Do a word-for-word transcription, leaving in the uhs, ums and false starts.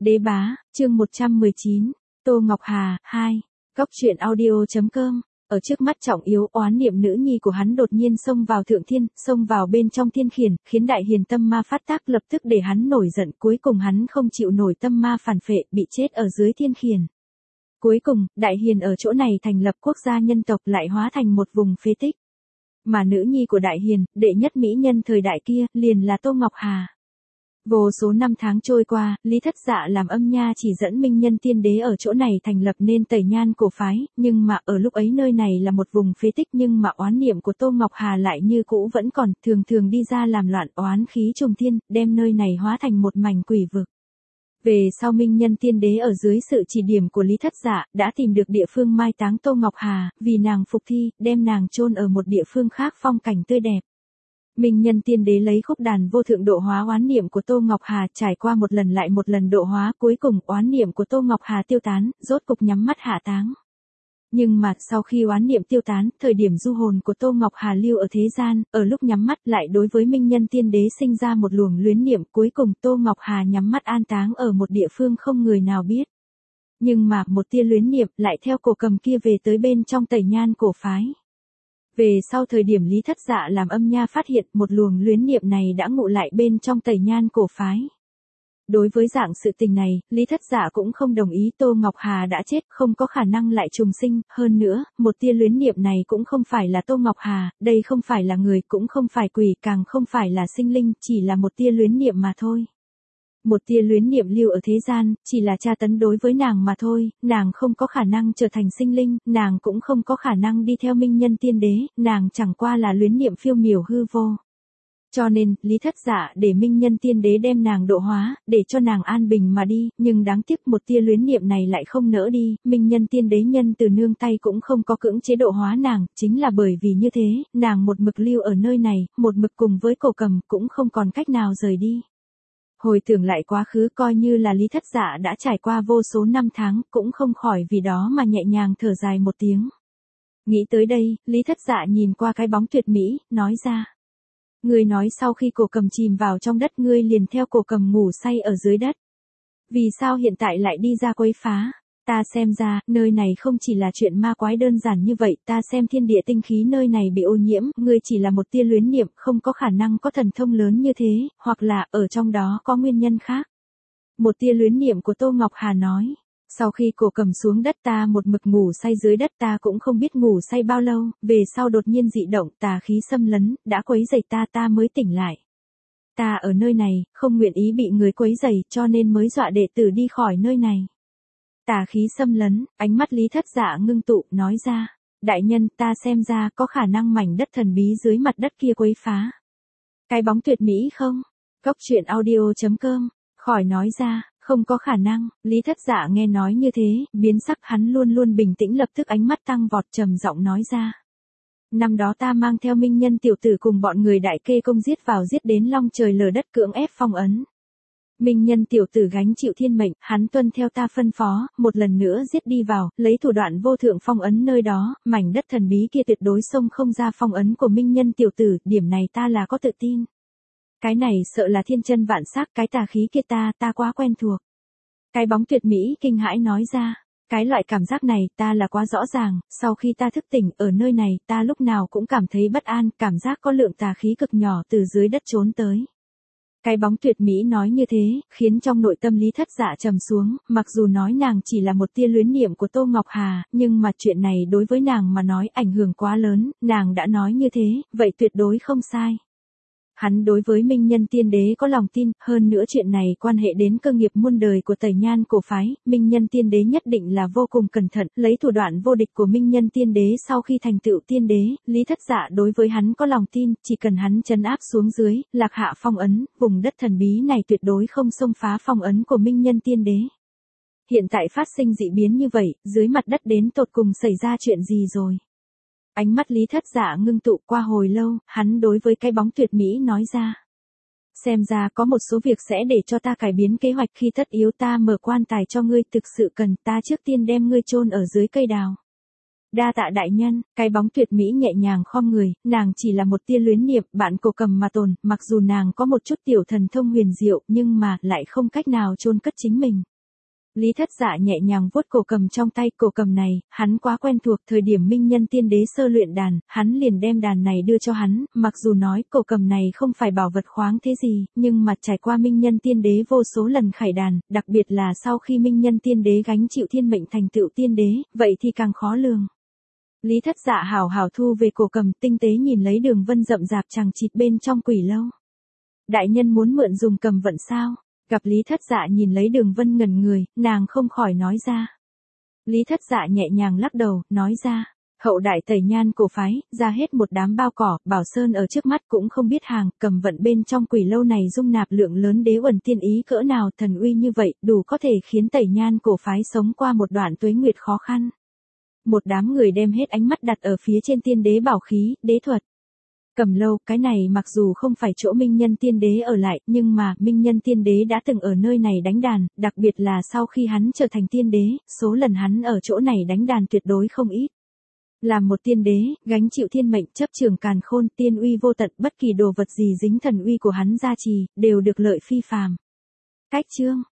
Đế bá, chương một trăm mười chín, Tô Ngọc Hà, hai, Góc truyện audio.com. Ở trước mắt trọng yếu, oán niệm nữ nhi của hắn đột nhiên xông vào thượng thiên, xông vào bên trong thiên khiển, khiến đại hiền tâm ma phát tác, lập tức để hắn nổi giận, cuối cùng hắn không chịu nổi tâm ma phản phệ, bị chết ở dưới thiên khiển. Cuối cùng, đại hiền ở chỗ này thành lập quốc gia nhân tộc, lại hóa thành một vùng phế tích. Mà nữ nhi của đại hiền, đệ nhất mỹ nhân thời đại kia, liền là Tô Ngọc Hà. Vô số năm tháng trôi qua, Lý Thất Dạ làm âm nha chỉ dẫn minh nhân tiên đế ở chỗ này thành lập nên Tẩy Nhan cổ phái, nhưng mà ở lúc ấy nơi này là một vùng phế tích, nhưng mà oán niệm của Tô Ngọc Hà lại như cũ vẫn còn, thường thường đi ra làm loạn, oán khí trùng thiên, đem nơi này hóa thành một mảnh quỷ vực. Về sau minh nhân tiên đế ở dưới sự chỉ điểm của Lý Thất Dạ, đã tìm được địa phương mai táng Tô Ngọc Hà, vì nàng phục thi, đem nàng chôn ở một địa phương khác phong cảnh tươi đẹp. Minh nhân tiên đế lấy khúc đàn vô thượng độ hóa oán niệm của Tô Ngọc Hà, trải qua một lần lại một lần độ hóa, cuối cùng oán niệm của Tô Ngọc Hà tiêu tán, rốt cục nhắm mắt hạ táng. Nhưng mà sau khi oán niệm tiêu tán, thời điểm du hồn của Tô Ngọc Hà lưu ở thế gian, ở lúc nhắm mắt lại đối với minh nhân tiên đế sinh ra một luồng luyến niệm, cuối cùng Tô Ngọc Hà nhắm mắt an táng ở một địa phương không người nào biết. Nhưng mà một tia luyến niệm lại theo cổ cầm kia về tới bên trong Tẩy Nhan cổ phái. Về sau thời điểm Lý Thất Dạ làm âm nha phát hiện một luồng luyến niệm này đã ngụ lại bên trong Tẩy Nhan cổ phái. Đối với dạng sự tình này, Lý Thất Dạ cũng không đồng ý, Tô Ngọc Hà đã chết, không có khả năng lại trùng sinh, hơn nữa, một tia luyến niệm này cũng không phải là Tô Ngọc Hà, đây không phải là người, cũng không phải quỷ, càng không phải là sinh linh, chỉ là một tia luyến niệm mà thôi. Một tia luyến niệm lưu ở thế gian, chỉ là tra tấn đối với nàng mà thôi, nàng không có khả năng trở thành sinh linh, nàng cũng không có khả năng đi theo minh nhân tiên đế, nàng chẳng qua là luyến niệm phiêu miểu hư vô. Cho nên, Lý Thất Dạ để minh nhân tiên đế đem nàng độ hóa, để cho nàng an bình mà đi, nhưng đáng tiếc một tia luyến niệm này lại không nỡ đi, minh nhân tiên đế nhân từ nương tay cũng không có cưỡng chế độ hóa nàng, chính là bởi vì như thế, nàng một mực lưu ở nơi này, một mực cùng với cổ cầm, cũng không còn cách nào rời đi. Hồi tưởng lại quá khứ, coi như là Lý Thất Dạ đã trải qua vô số năm tháng, cũng không khỏi vì đó mà nhẹ nhàng thở dài một tiếng. Nghĩ tới đây, Lý Thất Dạ nhìn qua cái bóng tuyệt mỹ, nói ra. Ngươi nói sau khi cổ cầm chìm vào trong đất ngươi liền theo cổ cầm ngủ say ở dưới đất. Vì sao hiện tại lại đi ra quấy phá? Ta xem ra, nơi này không chỉ là chuyện ma quái đơn giản như vậy, ta xem thiên địa tinh khí nơi này bị ô nhiễm, ngươi chỉ là một tia luyến niệm, không có khả năng có thần thông lớn như thế, hoặc là, ở trong đó có nguyên nhân khác. Một tia luyến niệm của Tô Ngọc Hà nói, sau khi cổ cầm xuống đất ta một mực ngủ say dưới đất, ta cũng không biết ngủ say bao lâu, về sau đột nhiên dị động, tà khí xâm lấn, đã quấy rầy ta, ta mới tỉnh lại. Ta ở nơi này, không nguyện ý bị người quấy rầy, cho nên mới dọa đệ tử đi khỏi nơi này. Tà khí xâm lấn, ánh mắt Lý Thất Dạ ngưng tụ, nói ra, đại nhân, ta xem ra có khả năng mảnh đất thần bí dưới mặt đất kia quấy phá. Cái bóng tuyệt mỹ không? Góc truyện audio.com, khỏi nói ra, không có khả năng. Lý Thất Dạ nghe nói như thế, biến sắc, hắn luôn luôn bình tĩnh, lập tức ánh mắt tăng vọt, trầm giọng nói ra. Năm đó ta mang theo minh nhân tiểu tử cùng bọn người đại kê công giết vào giết đến long trời lở đất, cưỡng ép phong ấn. Minh nhân tiểu tử gánh chịu thiên mệnh, hắn tuân theo ta phân phó, một lần nữa giết đi vào, lấy thủ đoạn vô thượng phong ấn nơi đó, mảnh đất thần bí kia tuyệt đối xông không ra phong ấn của minh nhân tiểu tử, điểm này ta là có tự tin. Cái này sợ là thiên chân vạn sắc, cái tà khí kia ta, ta quá quen thuộc. Cái bóng tuyệt mỹ kinh hãi nói ra, cái loại cảm giác này ta là quá rõ ràng, sau khi ta thức tỉnh ở nơi này, ta lúc nào cũng cảm thấy bất an, cảm giác có lượng tà khí cực nhỏ từ dưới đất trốn tới. Cái bóng tuyệt mỹ nói như thế, khiến trong nội tâm Lý Thất Dạ trầm xuống, mặc dù nói nàng chỉ là một tia luyến niệm của Tô Ngọc Hà, nhưng mà chuyện này đối với nàng mà nói ảnh hưởng quá lớn, nàng đã nói như thế, vậy tuyệt đối không sai. Hắn đối với minh nhân tiên đế có lòng tin, hơn nữa chuyện này quan hệ đến cơ nghiệp muôn đời của Tẩy Nhan cổ phái, minh nhân tiên đế nhất định là vô cùng cẩn thận, lấy thủ đoạn vô địch của minh nhân tiên đế sau khi thành tựu tiên đế, Lý Thất Dạ đối với hắn có lòng tin, chỉ cần hắn trấn áp xuống dưới, lạc hạ phong ấn, vùng đất thần bí này tuyệt đối không xông phá phong ấn của minh nhân tiên đế. Hiện tại phát sinh dị biến như vậy, dưới mặt đất đến tột cùng xảy ra chuyện gì rồi? Ánh mắt Lý Thất Dạ ngưng tụ, qua hồi lâu, hắn đối với cái bóng tuyệt mỹ nói ra. Xem ra có một số việc sẽ để cho ta cải biến kế hoạch, khi tất yếu ta mở quan tài cho ngươi, thực sự cần, ta trước tiên đem ngươi chôn ở dưới cây đào. Đa tạ đại nhân, cái bóng tuyệt mỹ nhẹ nhàng khom người, nàng chỉ là một tia luyến niệm, bạn cổ cầm mà tồn, mặc dù nàng có một chút tiểu thần thông huyền diệu, nhưng mà lại không cách nào chôn cất chính mình. Lý Thất Dạ nhẹ nhàng vuốt cổ cầm trong tay, cổ cầm này, hắn quá quen thuộc, thời điểm Minh Nhân Tiên Đế sơ luyện đàn, hắn liền đem đàn này đưa cho hắn, mặc dù nói cổ cầm này không phải bảo vật khoáng thế gì, nhưng mà trải qua Minh Nhân Tiên Đế vô số lần khải đàn, đặc biệt là sau khi Minh Nhân Tiên Đế gánh chịu thiên mệnh thành tựu tiên đế, vậy thì càng khó lường. Lý Thất Dạ hào hào thu về cổ cầm, tinh tế nhìn lấy đường vân rậm rạp chằng chịt bên trong quỷ lâu. Đại nhân muốn mượn dùng cầm vận sao? Gặp Lý Thất Dạ nhìn lấy đường vân ngẩn người, nàng không khỏi nói ra. Lý Thất Dạ nhẹ nhàng lắc đầu, nói ra. Hậu đại Tẩy Nhan cổ phái, ra hết một đám bao cỏ, Bảo Sơn ở trước mắt cũng không biết hàng, cầm vận bên trong quỷ lâu này dung nạp lượng lớn đế uẩn tiên ý cỡ nào, thần uy như vậy, đủ có thể khiến Tẩy Nhan cổ phái sống qua một đoạn tuế nguyệt khó khăn. Một đám người đem hết ánh mắt đặt ở phía trên tiên đế bảo khí, đế thuật. Cầm lâu, cái này mặc dù không phải chỗ Minh Nhân Tiên Đế ở lại, nhưng mà, Minh Nhân Tiên Đế đã từng ở nơi này đánh đàn, đặc biệt là sau khi hắn trở thành tiên đế, số lần hắn ở chỗ này đánh đàn tuyệt đối không ít. Làm một tiên đế, gánh chịu thiên mệnh, chấp trường càn khôn, tiên uy vô tận, bất kỳ đồ vật gì dính thần uy của hắn gia trì, đều được lợi phi phàm. Cách chương